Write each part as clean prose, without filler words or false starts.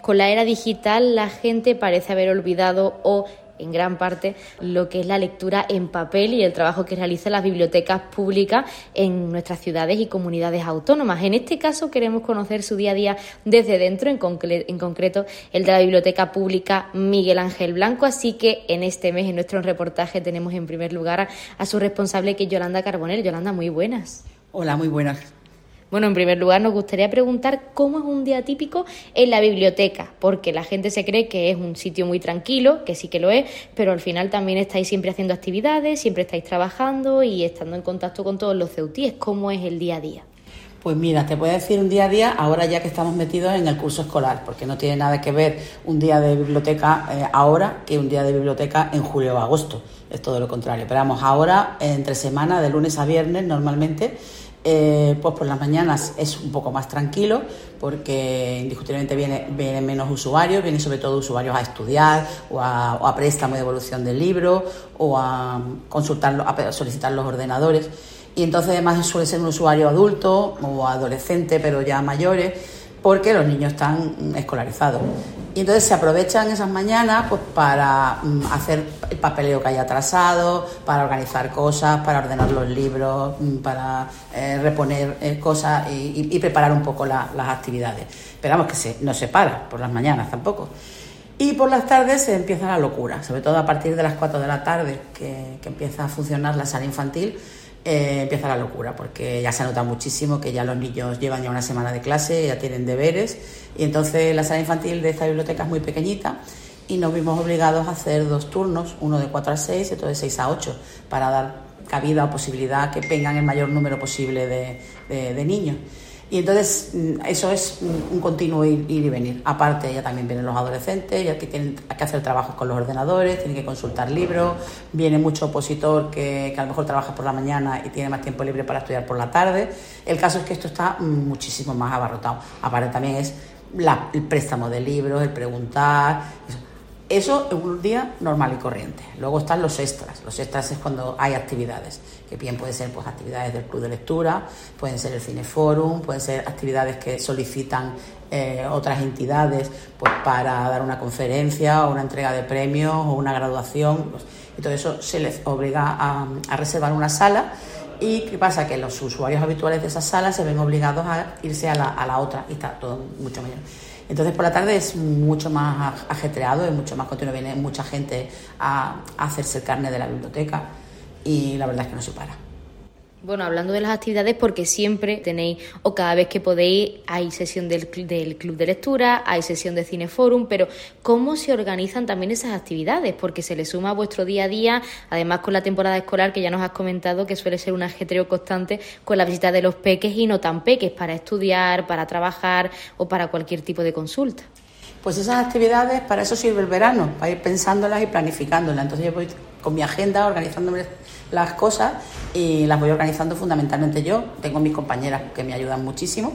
Con la era digital la gente parece haber olvidado o en gran parte lo que es la lectura en papel y el trabajo que realizan las bibliotecas públicas en nuestras ciudades y comunidades autónomas. En este caso queremos conocer su día a día desde dentro, en concreto el de la Biblioteca Pública Miguel Ángel Blanco, así que en este mes en nuestro reportaje tenemos en primer lugar a su responsable, que es Yolanda Carbonell. Yolanda, muy buenas. Hola, muy buenas. Bueno, en primer lugar nos gustaría preguntar cómo es un día típico en la biblioteca, porque la gente se cree que es un sitio muy tranquilo, que sí que lo es, pero al final también estáis siempre haciendo actividades, siempre estáis trabajando y estando en contacto con todos los ceutíes. ¿Cómo es el día a día? Pues mira, te puedo decir un día a día ahora ya que estamos metidos en el curso escolar, porque no tiene nada que ver un día de biblioteca ahora que un día de biblioteca en julio o agosto, es todo lo contrario. Pero vamos, ahora entre semana, de lunes a viernes normalmente, pues por las mañanas es un poco más tranquilo porque indiscutiblemente vienen menos usuarios, vienen sobre todo usuarios a estudiar o a préstamo de devolución del libro o a consultarlo, a solicitar los ordenadores, y entonces además suele ser un usuario adulto o adolescente pero ya mayores, porque los niños están escolarizados. Y entonces se aprovechan esas mañanas pues para hacer el papeleo que haya atrasado, para organizar cosas, para ordenar los libros, para reponer cosas y preparar un poco las actividades. Pero vamos, que no se para por las mañanas tampoco. Y por las tardes se empieza la locura, sobre todo a partir de las 4 de la tarde, que empieza a funcionar la sala infantil. Empieza la locura, porque ya se nota muchísimo que ya los niños llevan ya una semana de clase, ya tienen deberes, y entonces la sala infantil de esta biblioteca es muy pequeñita y nos vimos obligados a hacer 2 turnos, uno de 4 a 6 y otro de 6 a 8, para dar cabida o posibilidad que vengan el mayor número posible de niños. Y entonces eso es un continuo ir y venir. Aparte ya también vienen los adolescentes, ya que tienen que hacer trabajos con los ordenadores, tienen que consultar libros, viene mucho opositor que a lo mejor trabaja por la mañana y tiene más tiempo libre para estudiar por la tarde. El caso es que esto está muchísimo más abarrotado. Aparte también es el préstamo de libros, el preguntar. Eso es un día normal y corriente. Luego están los extras. Los extras es cuando hay actividades, que bien pueden ser pues actividades del club de lectura, pueden ser el cineforum, pueden ser actividades que solicitan otras entidades pues para dar una conferencia o una entrega de premios o una graduación. Y todo eso se les obliga a reservar una sala. ¿Y qué pasa? Que los usuarios habituales de esa sala se ven obligados a irse a la otra, y está todo mucho mayor. Entonces por la tarde es mucho más ajetreado, es mucho más continuo, viene mucha gente a hacerse el carné de la biblioteca y la verdad es que no se para. Bueno, hablando de las actividades, porque siempre tenéis, o cada vez que podéis, hay sesión del club de lectura, hay sesión de cineforum, pero ¿cómo se organizan también esas actividades? Porque se le suma a vuestro día a día, además con la temporada escolar, que ya nos has comentado que suele ser un ajetreo constante con la visita de los peques y no tan peques, para estudiar, para trabajar o para cualquier tipo de consulta. Pues esas actividades, para eso sirve el verano, para ir pensándolas y planificándolas. Entonces yo voy con mi agenda organizándome las cosas y las voy organizando fundamentalmente yo. Tengo mis compañeras que me ayudan muchísimo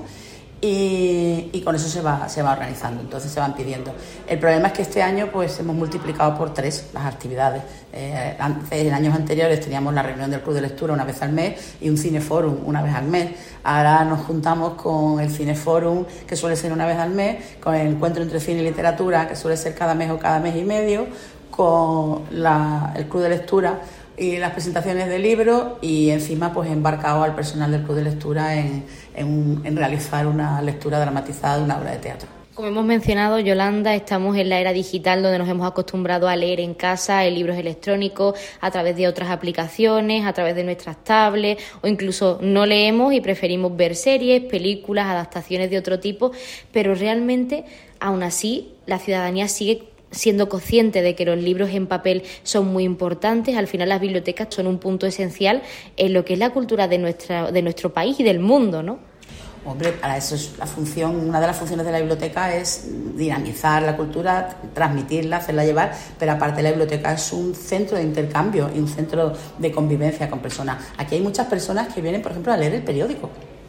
y con eso se va organizando, entonces se van pidiendo. El problema es que este año pues hemos multiplicado por 3 las actividades. En años anteriores teníamos la reunión del club de lectura una vez al mes y un cineforum una vez al mes. Ahora nos juntamos con el cineforum, que suele ser una vez al mes, con el encuentro entre cine y literatura, que suele ser cada mes o cada mes y medio, con el club de lectura y las presentaciones de libros, y encima pues he embarcado al personal del club de lectura en realizar una lectura dramatizada de una obra de teatro. Como hemos mencionado, Yolanda, estamos en la era digital donde nos hemos acostumbrado a leer en casa, en libros electrónicos, a través de otras aplicaciones, a través de nuestras tablets, o incluso no leemos y preferimos ver series, películas, adaptaciones de otro tipo, pero realmente, aún así, la ciudadanía sigue siendo consciente de que los libros en papel son muy importantes. Al final las bibliotecas son un punto esencial en lo que es la cultura de nuestro país y del mundo, ¿no? Hombre, para eso es una de las funciones de la biblioteca es dinamizar la cultura, transmitirla, hacerla llevar, pero aparte la biblioteca es un centro de intercambio y un centro de convivencia con personas. Aquí hay muchas personas que vienen, por ejemplo, a leer el periódico.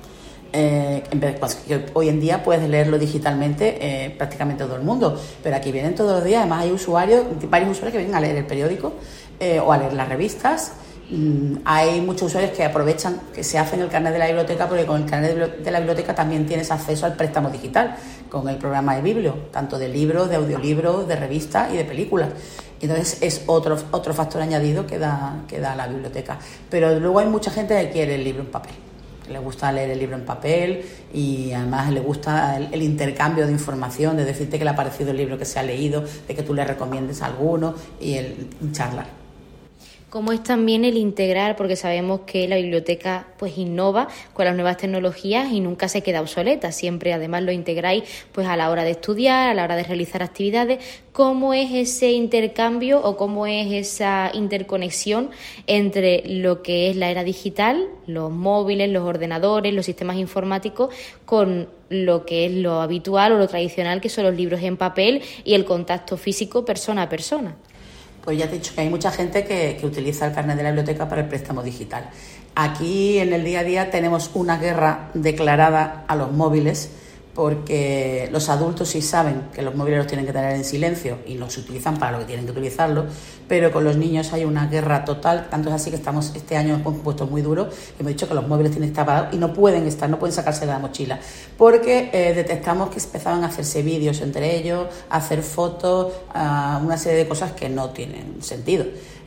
Que hoy en día puedes leerlo digitalmente prácticamente todo el mundo, pero aquí vienen todos los días. Además hay varios usuarios que vienen a leer el periódico o a leer las revistas, hay muchos usuarios que aprovechan, que se hacen el carnet de la biblioteca, porque con el carnet de la biblioteca también tienes acceso al préstamo digital, con el programa de Biblio, tanto de libros, de audiolibros, de revistas y de películas. Entonces es otro factor añadido que da la biblioteca. Pero luego hay mucha gente que quiere el libro en papel, que le gusta leer el libro en papel, y además le gusta el intercambio de información, de decirte que le ha parecido el libro que se ha leído, de que tú le recomiendes alguno y el charlar. Cómo es también el integrar, porque sabemos que la biblioteca pues innova con las nuevas tecnologías y nunca se queda obsoleta, siempre además lo integráis pues a la hora de estudiar, a la hora de realizar actividades. ¿Cómo es ese intercambio o cómo es esa interconexión entre lo que es la era digital, los móviles, los ordenadores, los sistemas informáticos, con lo que es lo habitual o lo tradicional, que son los libros en papel y el contacto físico persona a persona? Pues ya te he dicho que hay mucha gente que utiliza el carnet de la biblioteca para el préstamo digital. Aquí en el día a día tenemos una guerra declarada a los móviles, porque los adultos sí saben que los móviles los tienen que tener en silencio y los utilizan para lo que tienen que utilizarlo, pero con los niños hay una guerra total. Tanto es así que este año hemos puesto muy duro, hemos dicho que los móviles tienen que estar parados y no pueden sacarse de la mochila, porque detectamos que empezaban a hacerse vídeos entre ellos, a hacer fotos, una serie de cosas que no tienen sentido,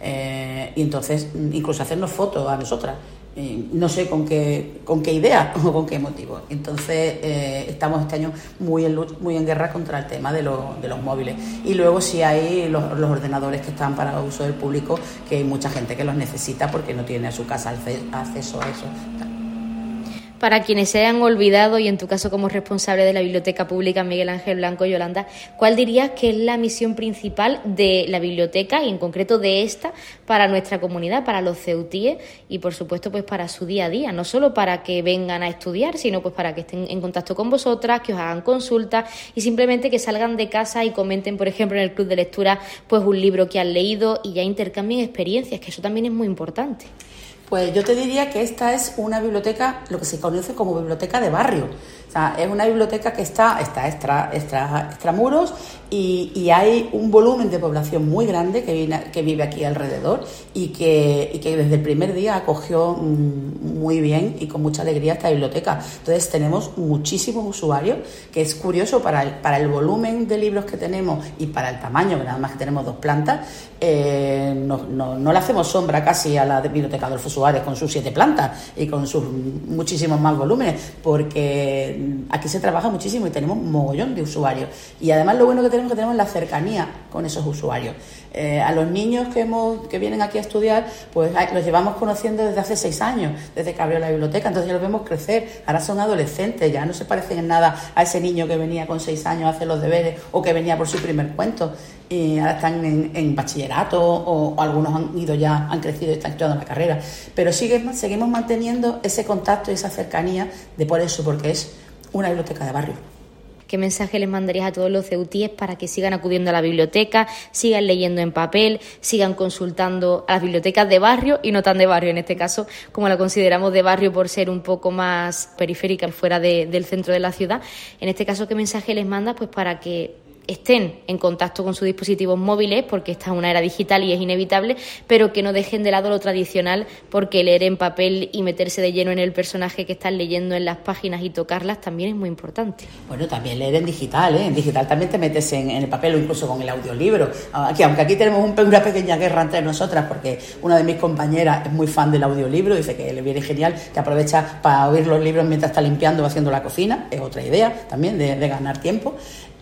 y entonces incluso hacernos fotos a nosotras. No sé con qué idea o con qué motivo. Entonces estamos este año muy en guerra contra el tema de los móviles. Y luego sí hay los ordenadores que están para uso del público, que hay mucha gente que los necesita porque no tiene a su casa acceso a eso. Para quienes se hayan olvidado, y en tu caso como responsable de la Biblioteca Pública Miguel Ángel Blanco, Yolanda, ¿cuál dirías que es la misión principal de la biblioteca y en concreto de esta para nuestra comunidad, para los ceutíes y por supuesto pues para su día a día? No solo para que vengan a estudiar, sino pues para que estén en contacto con vosotras, que os hagan consultas y simplemente que salgan de casa y comenten, por ejemplo, en el club de lectura pues un libro que han leído y ya intercambien experiencias, que eso también es muy importante. Pues yo te diría que esta es una biblioteca, lo que se conoce como biblioteca de barrio. O sea, es una biblioteca que está extramuros, y hay un volumen de población muy grande que vive aquí alrededor y que desde el primer día acogió muy bien y con mucha alegría esta biblioteca. Entonces tenemos muchísimos usuarios, que es curioso para el volumen de libros que tenemos y para el tamaño, que nada más que tenemos 2 plantas, no le hacemos sombra casi a la biblioteca Adolfo Suárez con sus 7 plantas y con sus muchísimos más volúmenes, porque aquí se trabaja muchísimo y tenemos un mogollón de usuarios. Y además lo bueno que tenemos la cercanía con esos usuarios. A los niños que vienen aquí a estudiar, pues los llevamos conociendo desde hace 6 años, desde que abrió la biblioteca, entonces ya los vemos crecer. Ahora son adolescentes, ya no se parecen en nada a ese niño que venía con 6 años a hacer los deberes o que venía por su primer cuento. Y ahora están en bachillerato o algunos han crecido y están estudiando la carrera. Pero seguimos manteniendo ese contacto y esa cercanía porque es una biblioteca de barrio. ¿Qué mensaje les mandarías a todos los ceutíes para que sigan acudiendo a la biblioteca, sigan leyendo en papel, sigan consultando a las bibliotecas de barrio y no tan de barrio, en este caso, como la consideramos de barrio por ser un poco más periférica, fuera del centro de la ciudad? En este caso, ¿qué mensaje les mandas pues para que estén en contacto con sus dispositivos móviles, porque esta es una era digital y es inevitable, pero que no dejen de lado lo tradicional, porque leer en papel y meterse de lleno en el personaje que están leyendo en las páginas y tocarlas también es muy importante? Bueno, también leer en digital, En digital también te metes en el papel o incluso con el audiolibro. Aunque aquí tenemos una pequeña guerra entre nosotras, porque una de mis compañeras es muy fan del audiolibro, dice que le viene genial, que aprovecha para oír los libros mientras está limpiando o haciendo la cocina. Es otra idea también de ganar tiempo.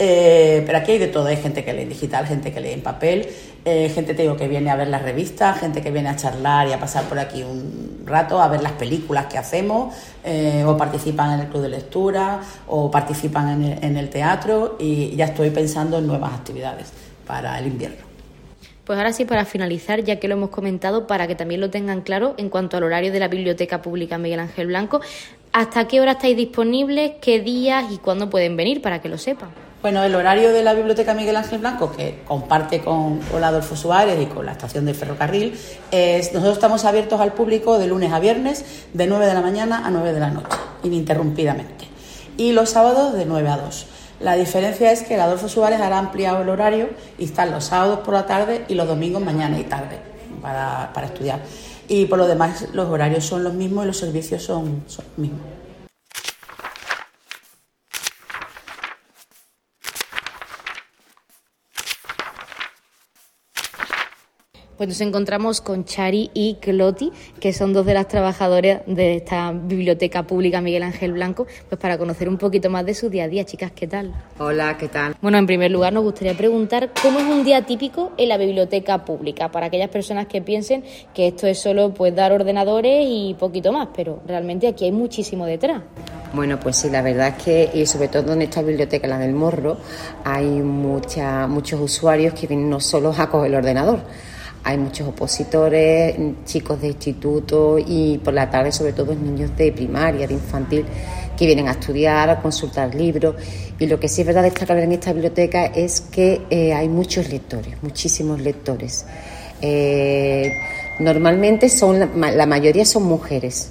Pero aquí hay de todo, hay gente que lee en digital, gente que lee en papel, gente que viene a ver las revistas, gente que viene a charlar y a pasar por aquí un rato, a ver las películas que hacemos, o participan en el club de lectura, o participan en el teatro, y ya estoy pensando en nuevas actividades para el invierno. Pues ahora sí, para finalizar, ya que lo hemos comentado, para que también lo tengan claro en cuanto al horario de la Biblioteca Pública Miguel Ángel Blanco, ¿hasta qué hora estáis disponibles, qué días y cuándo pueden venir, para que lo sepan? Bueno, el horario de la Biblioteca Miguel Ángel Blanco, que comparte con la Adolfo Suárez y con la estación del ferrocarril, nosotros estamos abiertos al público de lunes a viernes, de 9 de la mañana a 9 de la noche, ininterrumpidamente. Y los sábados de 9 a 2. La diferencia es que el Adolfo Suárez hará ampliado el horario y están los sábados por la tarde y los domingos mañana y tarde. para estudiar. Y por lo demás los horarios son los mismos y los servicios son los mismos. Pues nos encontramos con Chari y Cloti, que son dos de las trabajadoras de esta biblioteca pública Miguel Ángel Blanco, pues para conocer un poquito más de su día a día. Chicas, ¿qué tal? Hola, ¿qué tal? Bueno, en primer lugar nos gustaría preguntar cómo es un día típico en la biblioteca pública, para aquellas personas que piensen que esto es solo pues dar ordenadores y poquito más, pero realmente aquí hay muchísimo detrás. Bueno, pues sí, la verdad es que, y sobre todo en esta biblioteca, la del Morro, hay muchos usuarios que vienen no solo a coger el ordenador. Hay muchos opositores, chicos de instituto y por la tarde sobre todo niños de primaria, de infantil, que vienen a estudiar, a consultar libros. Y lo que sí es verdad destacar en esta biblioteca es que hay muchos lectores, muchísimos lectores. Normalmente la mayoría son mujeres.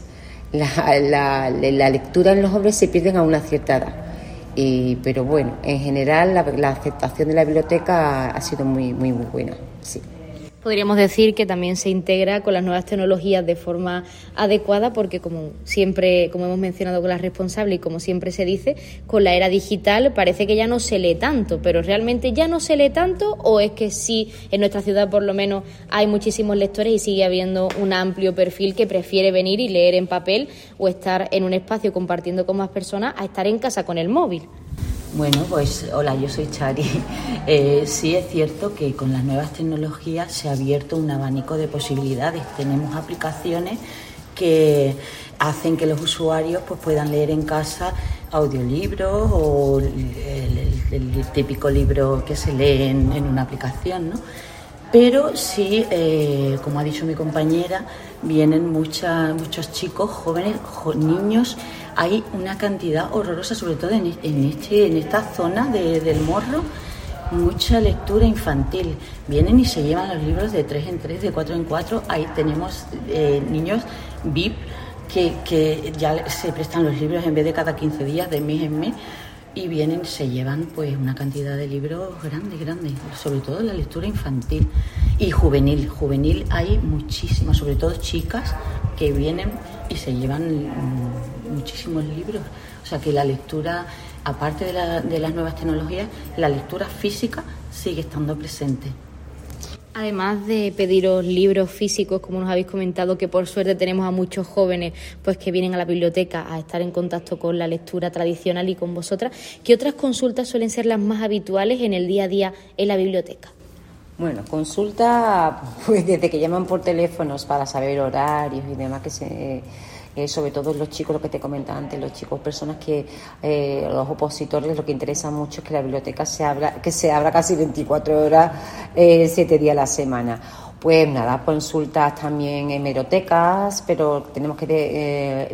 La lectura en los hombres se pierden a una cierta edad. Pero bueno, en general la aceptación de la biblioteca ha sido muy, muy, muy buena, sí. Podríamos decir que también se integra con las nuevas tecnologías de forma adecuada porque como hemos mencionado con la responsable y como siempre se dice, con la era digital parece que ya no se lee tanto, pero realmente ya no se lee tanto, o es que sí, en nuestra ciudad por lo menos hay muchísimos lectores y sigue habiendo un amplio perfil que prefiere venir y leer en papel o estar en un espacio compartiendo con más personas a estar en casa con el móvil. Bueno, pues hola, yo soy Chari. Sí es cierto que con las nuevas tecnologías se ha abierto un abanico de posibilidades. Tenemos aplicaciones que hacen que los usuarios pues puedan leer en casa audiolibros o el típico libro que se lee en una aplicación, ¿no? Pero sí, como ha dicho mi compañera, vienen muchos chicos, jóvenes, niños. Hay una cantidad horrorosa, sobre todo en esta zona del Morro, mucha lectura infantil. Vienen y se llevan los libros de 3 en 3, de 4 en 4. Ahí tenemos niños VIP que ya se prestan los libros en vez de cada 15 días, de mes en mes. Y vienen y se llevan pues una cantidad de libros grandes, sobre todo la lectura infantil y juvenil. Juvenil hay muchísimas, sobre todo chicas que vienen y se llevan muchísimos libros. O sea que la lectura, aparte de las nuevas tecnologías, la lectura física sigue estando presente. Además de pediros libros físicos, como nos habéis comentado, que por suerte tenemos a muchos jóvenes pues que vienen a la biblioteca a estar en contacto con la lectura tradicional y con vosotras, ¿qué otras consultas suelen ser las más habituales en el día a día en la biblioteca? Bueno, consulta pues desde que llaman por teléfonos para saber horarios y demás, sobre todo los chicos, lo que te comentaba antes, los chicos, personas que los opositores, lo que interesa mucho es que la biblioteca se abra casi 24 horas, 7 días a la semana. Pues nada, consultas también en hemerotecas, pero tenemos que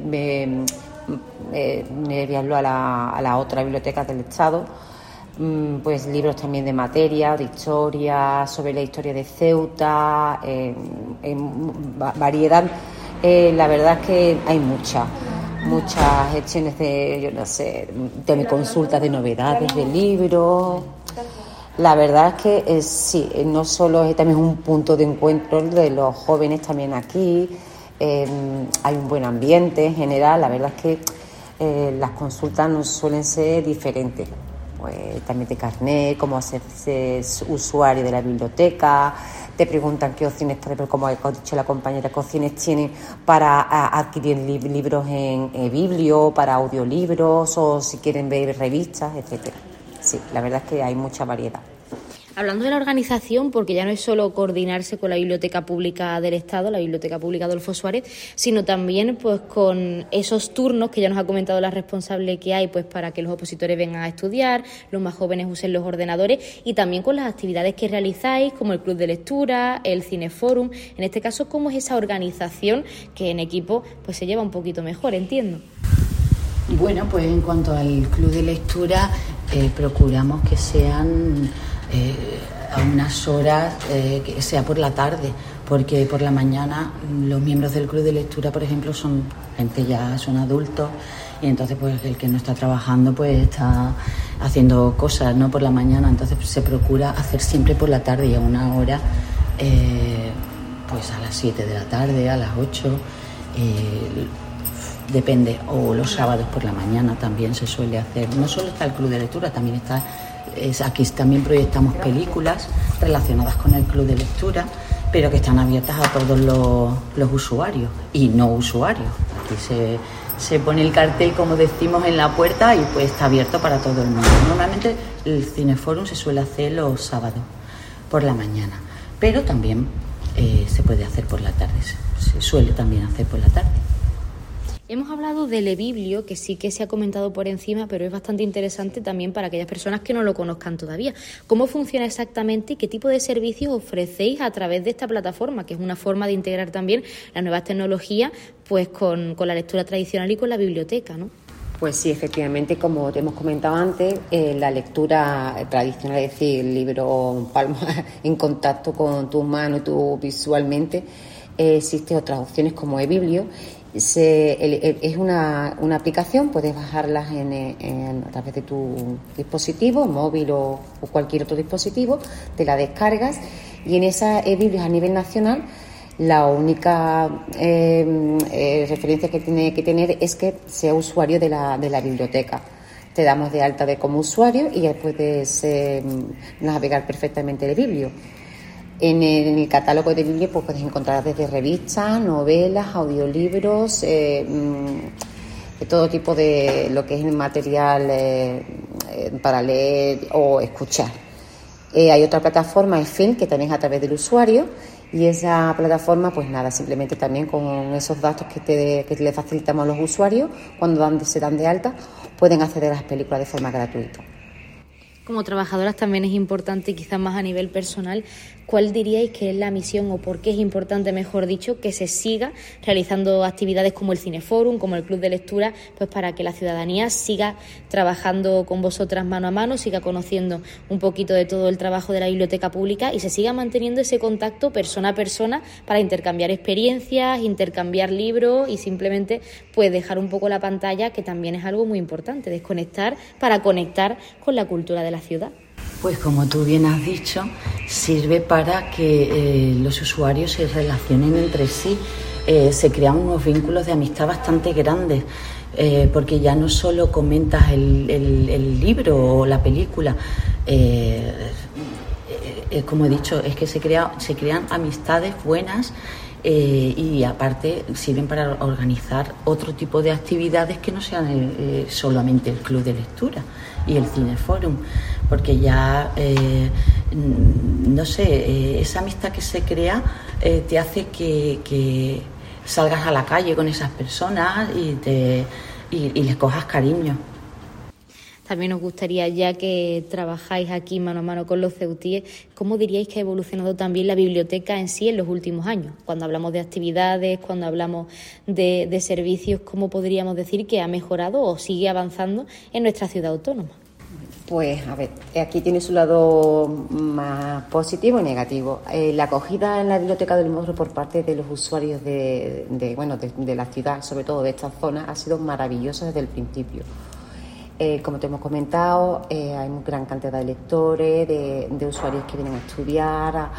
enviarlo a la otra biblioteca del Estado. Pues libros también de materia, de historia, sobre la historia de Ceuta, en variedad. La verdad es que hay muchas gestiones de consultas de novedades, de libros. La verdad es que sí, no solo es también un punto de encuentro de los jóvenes también aquí, hay un buen ambiente en general. La verdad es que las consultas no suelen ser diferentes. Pues también de carnet, cómo hacerse usuario de la biblioteca, te preguntan qué opciones, como ha dicho la compañera, qué opciones tienen para adquirir libros en biblio, para audiolibros o si quieren ver revistas, etcétera. Sí, la verdad es que hay mucha variedad. Hablando de la organización, porque ya no es solo coordinarse con la Biblioteca Pública del Estado, la Biblioteca Pública Adolfo Suárez, sino también pues con esos turnos que ya nos ha comentado la responsable que hay pues para que los opositores vengan a estudiar, los más jóvenes usen los ordenadores y también con las actividades que realizáis como el club de lectura, el cineforum. En este caso, ¿cómo es esa organización que en equipo pues se lleva un poquito mejor, entiendo? Bueno, pues en cuanto al club de lectura, procuramos que sean a unas horas que sea por la tarde, porque por la mañana los miembros del club de lectura, por ejemplo, son adultos y entonces pues el que no está trabajando pues está haciendo cosas, ¿no?, por la mañana. Entonces pues, se procura hacer siempre por la tarde y a una hora Pues a las 7 de la tarde, a las 8, depende, o los sábados por la mañana también se suele hacer. No solo está el club de lectura, también está, aquí también proyectamos películas relacionadas con el club de lectura, pero que están abiertas a todos los usuarios y no usuarios. Aquí se pone el cartel, como decimos, en la puerta y pues está abierto para todo el mundo. Normalmente el Cineforum se suele hacer los sábados por la mañana, pero también se puede hacer por la tarde, se suele también hacer por la tarde. Hemos hablado del eBiblio, que sí que se ha comentado por encima, pero es bastante interesante también para aquellas personas que no lo conozcan todavía. ¿Cómo funciona exactamente y qué tipo de servicios ofrecéis a través de esta plataforma, que es una forma de integrar también las nuevas tecnologías pues con la lectura tradicional y con la biblioteca, ¿no? Pues sí, efectivamente, como te hemos comentado antes, la lectura tradicional, es decir, el libro palma en contacto con tu mano y tú visualmente, existen otras opciones como eBiblio. Es una aplicación, puedes bajarlas a través de tu dispositivo, móvil o cualquier otro dispositivo, te la descargas y en esa eBiblio a nivel nacional la única referencia que tiene que tener es que sea usuario de la biblioteca. Te damos de alta como usuario y ya puedes navegar perfectamente el eBiblio. En el catálogo de Biblio pues puedes encontrar desde revistas, novelas, audiolibros, de todo tipo de lo que es el material para leer o escuchar. Hay otra plataforma, Film, que también es a través del usuario, y esa plataforma, pues nada, simplemente también con esos datos que le facilitamos a los usuarios, cuando se dan de alta, pueden acceder a las películas de forma gratuita. Como trabajadoras también es importante, quizás más a nivel personal, ¿cuál diríais que es la misión o por qué es importante, mejor dicho, que se siga realizando actividades como el Cineforum, como el Club de Lectura, pues para que la ciudadanía siga trabajando con vosotras mano a mano, siga conociendo un poquito de todo el trabajo de la biblioteca pública y se siga manteniendo ese contacto persona a persona para intercambiar experiencias, intercambiar libros y simplemente pues dejar un poco la pantalla, que también es algo muy importante, desconectar para conectar con la cultura de la ciudad? Pues como tú bien has dicho, sirve para que los usuarios se relacionen entre sí, se crean unos vínculos de amistad bastante grandes, porque ya no solo comentas el libro o la película, como he dicho, es que se crean amistades buenas. Y aparte sirven para organizar otro tipo de actividades que no sean solamente el club de lectura y el Cineforum, porque ya no sé, esa amistad que se crea te hace que salgas a la calle con esas personas y les cojas cariño. También nos gustaría, ya que trabajáis aquí mano a mano con los ceutíes, ¿cómo diríais que ha evolucionado también la biblioteca en sí en los últimos años? Cuando hablamos de actividades, cuando hablamos de servicios, ¿cómo podríamos decir que ha mejorado o sigue avanzando en nuestra ciudad autónoma? Pues, a ver, aquí tiene su lado más positivo y negativo. La acogida en la Biblioteca del Morro por parte de los usuarios de la ciudad, sobre todo de esta zona, ha sido maravillosa desde el principio. Como te hemos comentado, hay una gran cantidad de lectores, de usuarios que vienen a estudiar,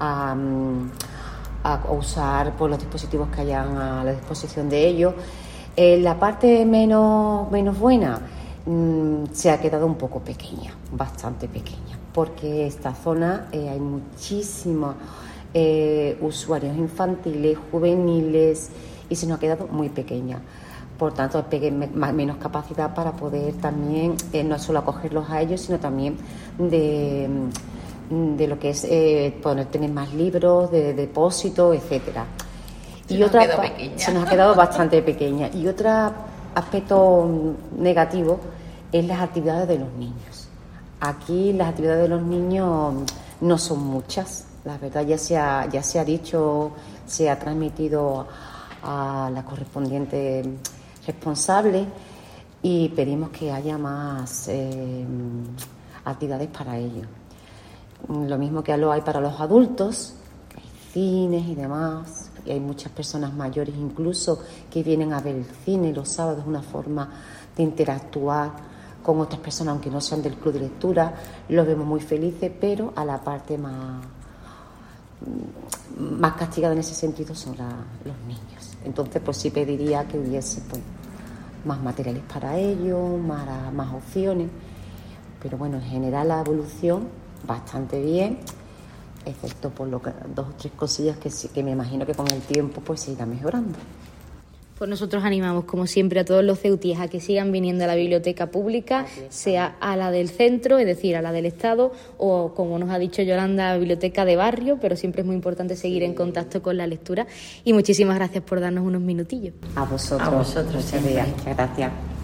a usar por los dispositivos que hayan a la disposición de ellos. La parte menos buena se ha quedado un poco pequeña, bastante pequeña, porque esta zona hay muchísimos usuarios infantiles, juveniles, y se nos ha quedado muy pequeña. Por tanto, menos capacidad para poder también no solo acogerlos a ellos, sino también de lo que es poder tener más libros, de depósito, etcétera. Se nos ha quedado bastante pequeña. Y otro aspecto negativo es las actividades de los niños. Aquí las actividades de los niños no son muchas. La verdad ya se ha dicho, se ha transmitido a la correspondiente responsable y pedimos que haya más actividades para ellos. Lo mismo que lo hay para los adultos, hay cines y demás, y hay muchas personas mayores incluso que vienen a ver el cine los sábados, una forma de interactuar con otras personas, aunque no sean del club de lectura. Los vemos muy felices, pero a la parte más más castigadas en ese sentido son los niños. Entonces, pues sí pediría que hubiese pues más materiales para ellos, más opciones. Pero bueno, en general la evolución bastante bien, excepto por 2 o 3 cosillas que me imagino que con el tiempo pues se irá mejorando. Pues nosotros animamos, como siempre, a todos los ceutíes a que sigan viniendo a la biblioteca pública, sea a la del centro, es decir, a la del Estado, o, como nos ha dicho Yolanda, biblioteca de barrio, pero siempre es muy importante seguir en contacto con la lectura. Y muchísimas gracias por darnos unos minutillos. A vosotros. Muchas gracias.